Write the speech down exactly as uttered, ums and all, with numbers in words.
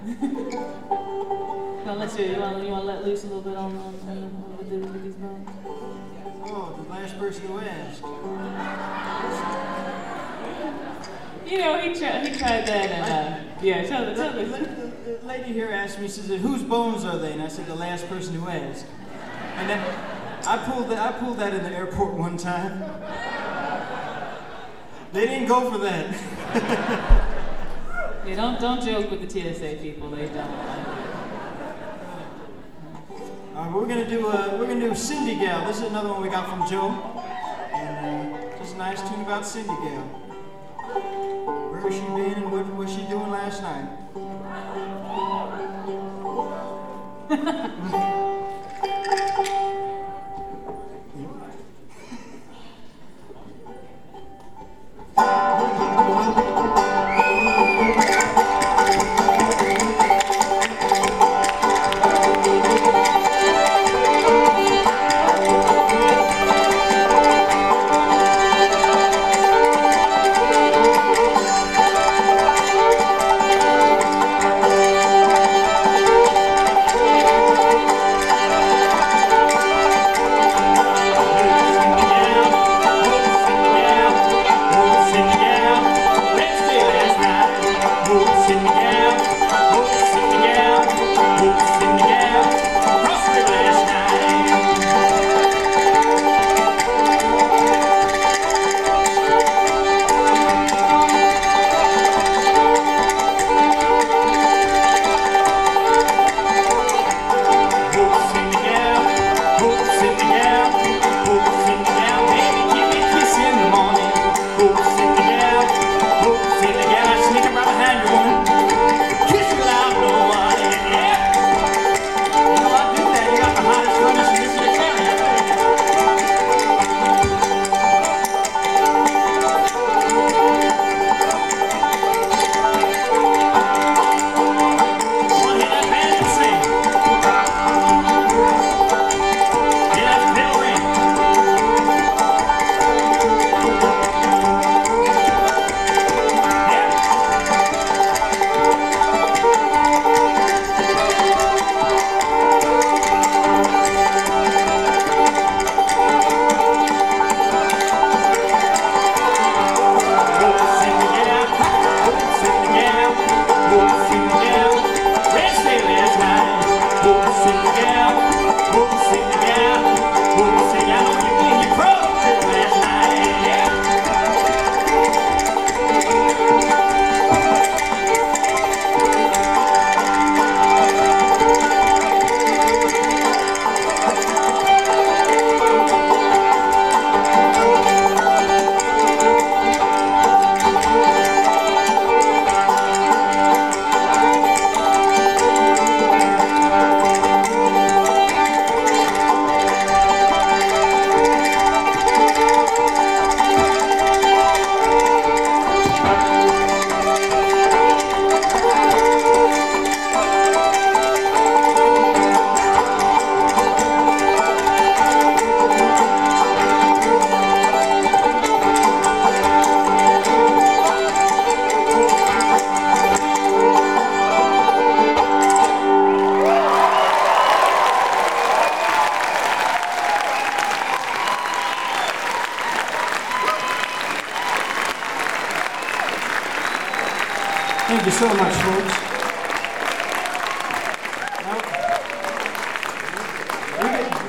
Gonna let you, you want you want to let loose a little bit on, on, on, the, with, the, with these bones? Oh, the last person who asked. You know, he tried, he tried that, and uh, yeah, tell the, tell The, the. the, the lady here asked me, she said, whose bones are they? And I said, the last person who asked. And then I pulled that, I pulled that in the airport one time. They didn't go for that. Yeah, don't don't joke with the T S A people. They don't. Uh, we're gonna do uh, we're gonna do Cindy Gal. This is another one we got from Joe, and uh, just a nice tune about Cindy Gal. Where has she been and what was she doing last night? Thank you so much, folks.